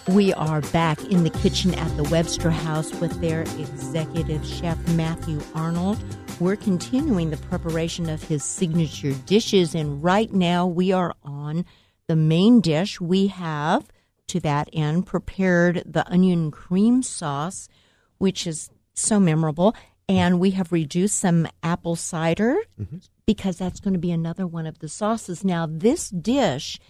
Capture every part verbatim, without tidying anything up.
We are back in the kitchen at the Webster House with their executive chef, Matthew Arnold. We're continuing the preparation of his signature dishes, and right now we are on the main dish. We have, to that end, prepared the onion cream sauce, which is so memorable, and we have reduced some apple cider mm-hmm. because that's going to be another one of the sauces. Now, this dish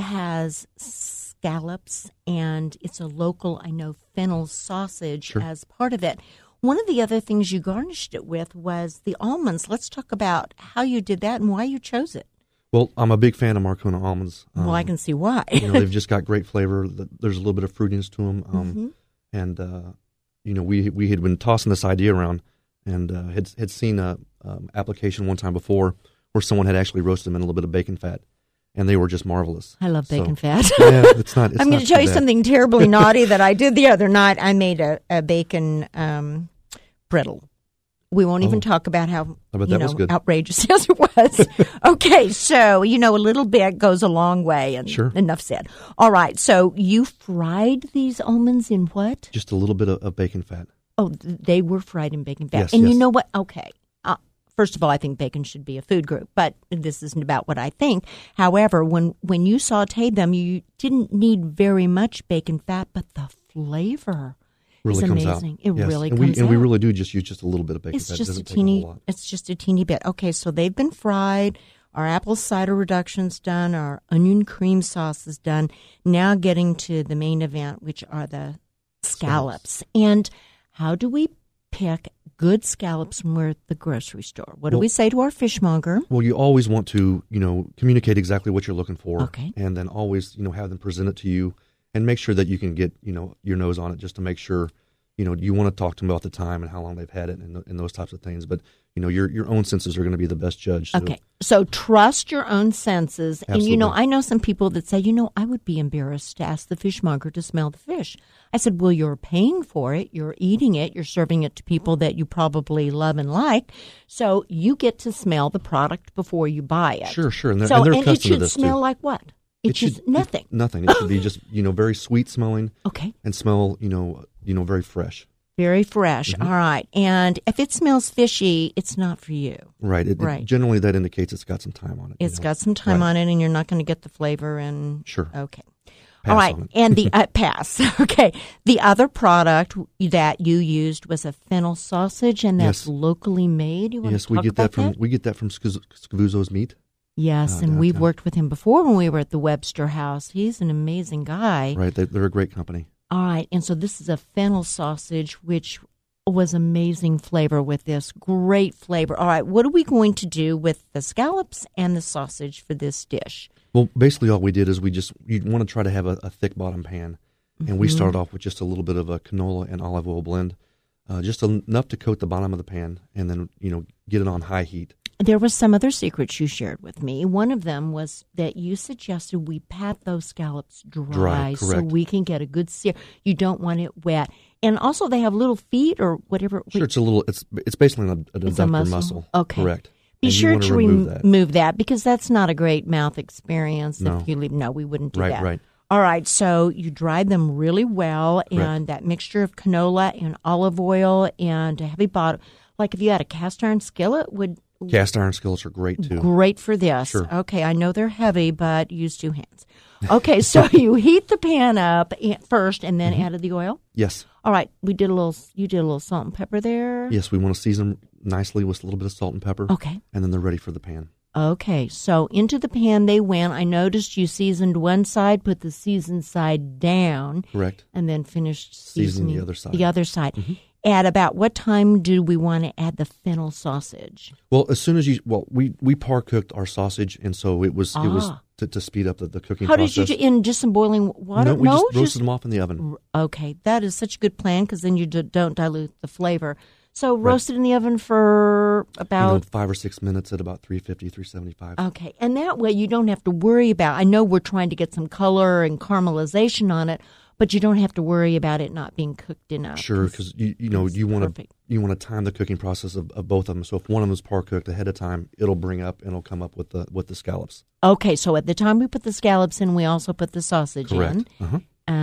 has scallops, and it's a local, I know, fennel sausage sure. as part of it. One of the other things you garnished it with was the almonds. Let's talk about how you did that and why you chose it. Well, I'm a big fan of Marcona almonds. Um, well, I can see why. you know, they've just got great flavor. There's a little bit of fruitiness to them. Um, mm-hmm. And, uh, you know, we we had been tossing this idea around and uh, had, had seen a um, application one time before where someone had actually roasted them in a little bit of bacon fat. And they were just marvelous. I love bacon so, fat. yeah, it's not. It's I'm going to tell you bad. something terribly naughty that I did the other night. I made a, a bacon um, brittle. We won't oh. even talk about how you that know was good. outrageous as it was. Okay, so you know a little bit goes a long way, and sure. enough said. All right, so you fried these almonds in what? Just a little bit of, of bacon fat. Oh, they were fried in bacon fat, yes, and yes. you know what? Okay. First of all, I think bacon should be a food group, but this isn't about what I think. However, when, when you sauteed them, you didn't need very much bacon fat, but the flavor really is comes amazing. Out. It yes. really and comes we, And out. we really do just use just a little bit of bacon it's fat. Just it doesn't a teeny, take a whole lot. It's just a teeny bit. Okay, so they've been fried. Our apple cider reduction's done. Our onion cream sauce is done. Now getting to the main event, which are the scallops. And how do we pick good scallops when we're at the grocery store? What well, do we say to our fishmonger? Well, you always want to, you know, communicate exactly what you're looking for. Okay. And then always, you know, have them present it to you and make sure that you can get, you know, your nose on it just to make sure, you know, you want to talk to them about the time and how long they've had it and, and those types of things. But, you know, your your own senses are going to be the best judge. So. Okay. So trust your own senses. Absolutely. And, you know, I know some people that say, you know, I would be embarrassed to ask the fishmonger to smell the fish. I said, well, you're paying for it. You're eating it. You're serving it to people that you probably love and like. So you get to smell the product before you buy it. Sure, sure. And they're, so, and they're and accustomed it should to this smell too. like what? It, it should, should nothing. It, nothing. It should be just, you know, very sweet smelling. Okay. And smell, you know, you know, very fresh. Very fresh. Mm-hmm. All right. And if it smells fishy, it's not for you. Right. It, right. It, generally, that indicates it's got some time on it. It's you know? got some time right. on it, and you're not going to get the flavor. And sure. Okay. Pass All right. on it. And the uh, pass. Okay. The other product that you used was a fennel sausage, and that's yes. locally made. You want yes, to talk we get about that from that? we get that from Scavuzzo's Meat. Yes, uh, and we've downtown. worked with him before when we were at the Webster House. He's an amazing guy. Right. They, they're a great company. All right. And so this is a fennel sausage, which was amazing flavor with this. Great flavor. All right. What are we going to do with the scallops and the sausage for this dish? Well, basically all we did is we just, you want to try to have a, a thick bottom pan. And mm-hmm. we started off with just a little bit of a canola and olive oil blend, uh, just enough to coat the bottom of the pan and then, you know, get it on high heat. There was some other secrets you shared with me. One of them was that you suggested we pat those scallops dry, dry so we can get a good sear. You don't want it wet. And also they have little feet or whatever. Sure, it's a little, it's it's basically an adductor a muscle. muscle. Okay. Correct. Be and sure to remove rem- that. remove that because that's not a great mouth experience. No. If you leave, no, we wouldn't do right, that. Right, right. All right, so you dried them really well, Correct. and that mixture of canola and olive oil and a heavy bottom. Like if you had a cast iron skillet, would cast iron skillets are great too. Great for this. Sure. Okay, I know they're heavy, but use two hands. Okay, so you heat the pan up first, and then mm-hmm. added the oil. Yes. All right, we did a little. You did a little salt and pepper there. Yes, we want to season them nicely with a little bit of salt and pepper. Okay. And then they're ready for the pan. Okay, so into the pan they went. I noticed you seasoned one side, put the seasoned side down. Correct. And then finished seasoning seasoning the other side. The other side. Mm-hmm. At about what time do we want to add the fennel sausage? Well, as soon as you, well, we, we par cooked our sausage, and so it was ah. it was to, to speed up the, the cooking How process. How did you do in just some boiling water? No, we no, just roasted just, them off in the oven. Okay, that is such a good plan because then you d- don't dilute the flavor. So roasted right. in the oven for about... You know, five or six minutes at about three fifty, three seventy-five. Okay, and that way you don't have to worry about... I know we're trying to get some color and caramelization on it, but you don't have to worry about it not being cooked enough. Sure, because you you know you want to you want to time the cooking process of, of both of them. So if one of them is par cooked ahead of time, it'll bring up and it'll come up with the with the scallops. Okay, so at the time we put the scallops in, we also put the sausage Correct. in. Uh-huh. And then what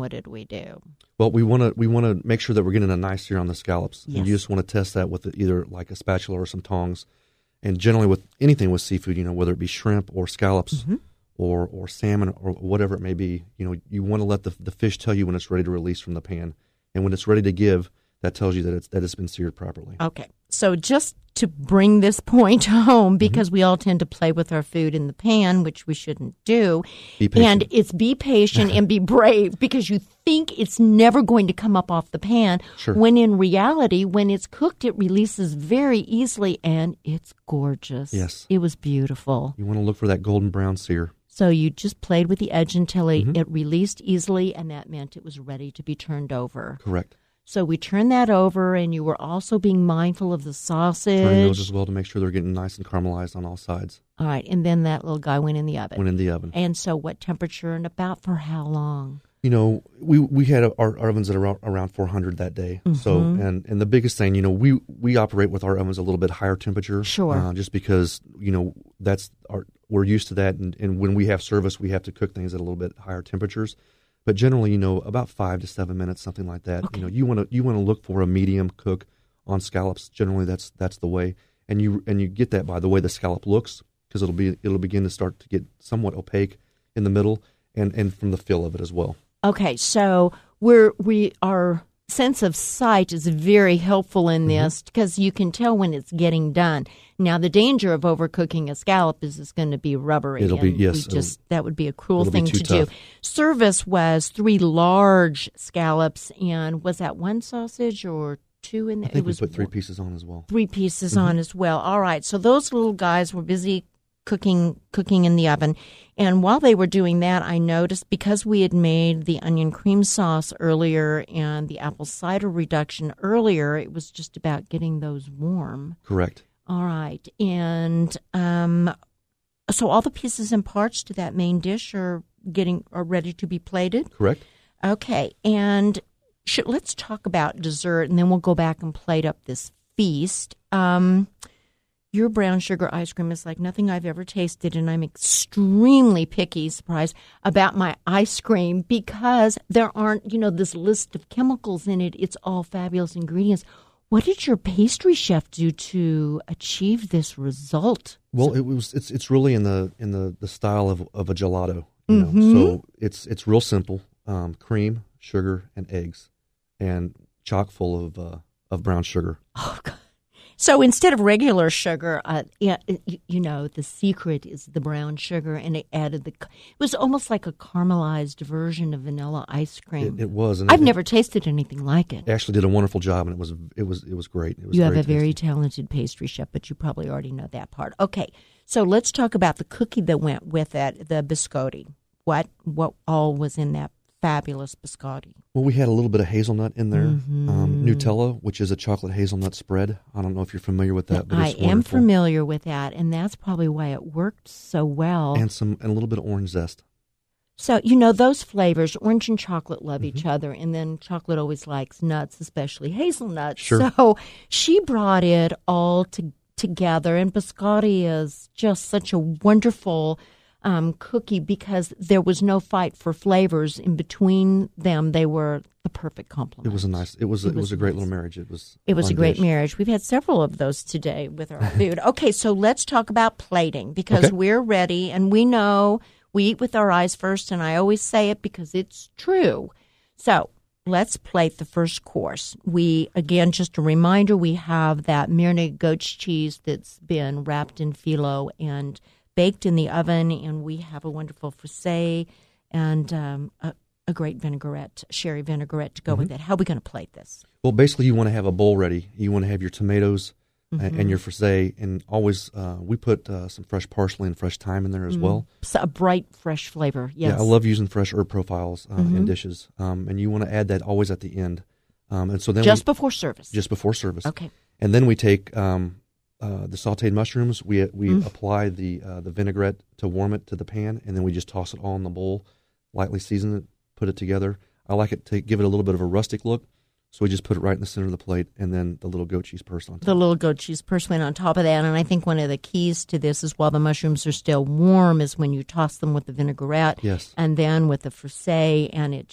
what did we do? Well, we want to we want to make sure that we're getting a nice sear on the scallops, Yes. and you just want to test that with either like a spatula or some tongs. And generally, with anything with seafood, you know, whether it be shrimp or scallops Mm-hmm. or or salmon or whatever it may be, you know, you want to let the the fish tell you when it's ready to release from the pan, and when it's ready to give, that tells you that it's that it's been seared properly. Okay, so just to bring this point home, because mm-hmm. we all tend to play with our food in the pan, which we shouldn't do. Be patient. And it's be patient and be brave, because you think it's never going to come up off the pan, sure. when in reality, when it's cooked, it releases very easily, and it's gorgeous. Yes. It was beautiful. You want to look for that golden brown sear. So you just played with the edge until it, mm-hmm. it released easily, and that meant it was ready to be turned over. Correct. So we turned that over, and you were also being mindful of the sausage. Turning those as well to make sure they're getting nice and caramelized on all sides. All right, and then that little guy went in the oven. Went in the oven. And so what temperature and about for how long? You know, we we had our, our ovens at around, around four hundred that day. Mm-hmm. So, and, and the biggest thing, you know, we, we operate with our ovens a little bit higher temperature. Sure. Uh, just because, you know, that's our we're used to that. And, and when we have service, we have to cook things at a little bit higher temperatures. But generally, you know, about five to seven minutes, something like that. Okay. You know, you want to you want to look for a medium cook on scallops. Generally, that's that's the way, and you and you get that by the way the scallop looks, because it'll be it'll begin to start to get somewhat opaque in the middle, and, and from the feel of it as well. Okay, so we're we our sense of sight is very helpful in this, because mm-hmm. you can tell when it's getting done. Now, the danger of overcooking a scallop is it's going to be rubbery. It'll be, and yes. we just that would be a cruel thing to tough. do. Service was three large scallops, and was that one sausage or two in there? I think it was we put three pieces on as well. Three pieces mm-hmm. on as well. All right, so those little guys were busy cooking cooking in the oven. And while they were doing that, I noticed, because we had made the onion cream sauce earlier and the apple cider reduction earlier, it was just about getting those warm. Correct. All right. And um, so all the pieces and parts to that main dish are getting are ready to be plated? Correct. Okay. And should, let's talk about dessert, and then we'll go back and plate up this feast. Um Your brown sugar ice cream is like nothing I've ever tasted, and I'm extremely picky, surprise, about my ice cream, because there aren't, you know, this list of chemicals in it. It's all fabulous ingredients. What did your pastry chef do to achieve this result? Well, it was it's it's really in the in the, the style of, of a gelato. You mm-hmm. know? So it's it's real simple: um, cream, sugar, and eggs, and chock full of uh, of brown sugar. Oh God. So instead of regular sugar, uh, yeah, you, you know, the secret is the brown sugar, and it added the. It was almost like a caramelized version of vanilla ice cream. It, it was. And I've it, never tasted anything like it. Actually, did a wonderful job, and it was it was it was great. It was you very have a very tasty. talented pastry chef, but you probably already know that part. Okay, so let's talk about the cookie that went with it, the biscotti. What what all was in that fabulous biscotti? Well, we had a little bit of hazelnut in there, mm-hmm. um, Nutella, which is a chocolate hazelnut spread. I don't know if you're familiar with that, but I it's am wonderful. familiar with that, and that's probably why it worked so well. And some and a little bit of orange zest. So, you know, those flavors, orange and chocolate love Mm-hmm. each other, and then chocolate always likes nuts, especially hazelnuts. Sure. So she brought it all to, together, and biscotti is just such a wonderful um, cookie, because there was no fight for flavors in between them. They were the perfect complement. It was a nice. It was. A, It it was, was a great nice. little marriage. It was. It was fun a great dish. marriage. We've had several of those today with our food. Okay, so let's talk about plating, because Okay. we're ready, and we know we eat with our eyes first, and I always say it because it's true. So let's plate the first course. We, again, just a reminder, we have that marinated goat's cheese that's been wrapped in phyllo and baked in the oven, and we have a wonderful frisee and um, a, a great vinaigrette, sherry vinaigrette to go Mm-hmm. with it. How are we going to plate this? Well, basically, you want to have a bowl ready. You want to have your tomatoes Mm-hmm. and, and your frisee, and always uh, we put uh, some fresh parsley and fresh thyme in there as Mm. well. So a bright, fresh flavor. Yes. Yeah, I love using fresh herb profiles uh, Mhm. in dishes, um, and you want to add that always at the end. Um, and so then just we, before service. just before service. Okay. And then we take um, uh, the sautéed mushrooms. We we Mm. apply the uh, the vinaigrette to warm it to the pan, and then we just toss it all in the bowl, lightly season it, put it together. I like it to give it a little bit of a rustic look, so we just put it right in the center of the plate, and then the little goat cheese purse on top. The little goat cheese purse went on top of that, and I think one of the keys to this is while the mushrooms are still warm is when you toss them with the vinaigrette, Yes. and then with the frisee, and it just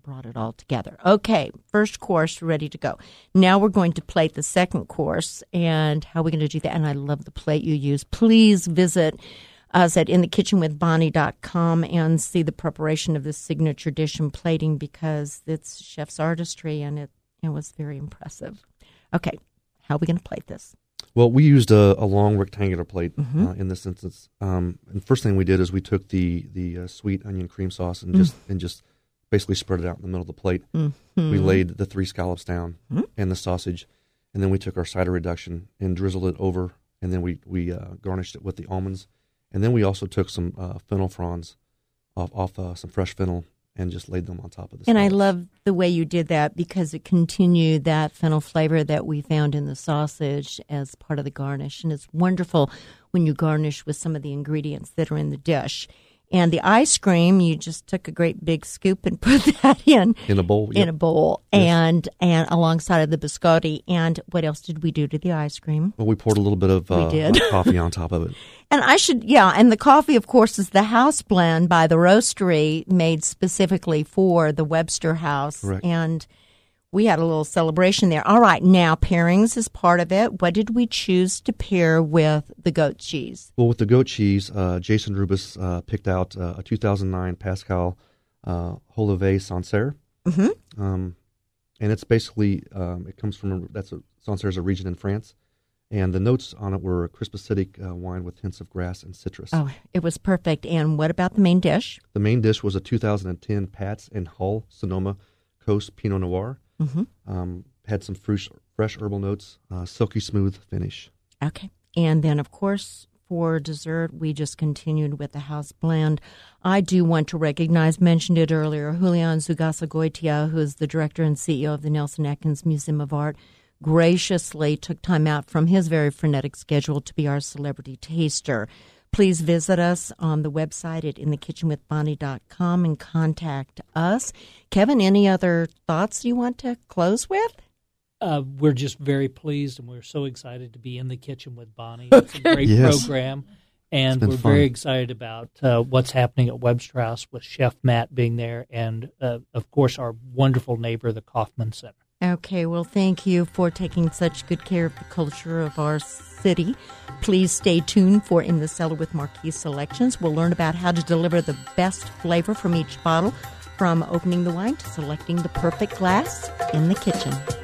brought it all together. Okay, first course ready to go. Now we're going to plate the second course, and how are we going to do that? And I love the plate you use. Please visit us at in the kitchen with bonnie dot com and see the preparation of this signature dish and plating, because it's chef's artistry, and it, it was very impressive. Okay, how are we going to plate this? Well, we used a, a long rectangular plate Mm-hmm. uh, in this instance. Um, and the first thing we did is we took the the uh, sweet onion cream sauce and just mm. and just basically spread it out in the middle of the plate. Mm-hmm. We laid the three scallops down mm-hmm. and the sausage, and then we took our cider reduction and drizzled it over, and then we we uh, garnished it with the almonds, and then we also took some uh, fennel fronds off off uh, some fresh fennel and just laid them on top of the And scallops. I love the way you did that, because it continued that fennel flavor that we found in the sausage as part of the garnish. And it's wonderful when you garnish with some of the ingredients that are in the dish. And the ice cream, you just took a great big scoop and put that in. In a bowl, In yep. a bowl. Yes. And and alongside of the biscotti. And what else did we do to the ice cream? Well, we poured a little bit of uh, did. coffee on top of it. And I should, yeah, and the coffee, of course, is the house blend by the roastery made specifically for the Webster House. Correct. And we had a little celebration there. All right, now pairings is part of it. What did we choose to pair with the goat cheese? Well, with the goat cheese, uh, Jason Rubis uh, picked out uh, a two thousand nine Pascal uh, Holivet Sancerre. Mm-hmm. Um, and it's basically, um, it comes from, that's a, Sancerre is a region in France. And the notes on it were crisp acidic uh, wine with hints of grass and citrus. Oh, it was perfect. And what about the main dish? The main dish was a two thousand ten Pats and Hull Sonoma Coast Pinot Noir. Mm-hmm. Um, had some fresh, fresh herbal notes, uh, silky smooth finish. Okay. And then, of course, for dessert, we just continued with the house blend. I do want to recognize, mentioned it earlier, Julian Zugasa-Goitia, who is the director and C E O of the Nelson Atkins Museum of Art, graciously took time out from his very frenetic schedule to be our celebrity taster. Please visit us on the website at in the kitchen with bonnie dot com and contact us. Kevin, any other thoughts you want to close with? Uh, we're just very pleased, and we're so excited to be in the kitchen with Bonnie. It's a great Yes. program, and been we're fun. very excited about uh, what's happening at Webster House with Chef Matt being there, and, uh, of course, our wonderful neighbor, the Kaufman Center. Okay, well, thank you for taking such good care of the culture of our city. Please stay tuned for In the Cellar with Marquis Selections. We'll learn about how to deliver the best flavor from each bottle, from opening the wine to selecting the perfect glass in the kitchen.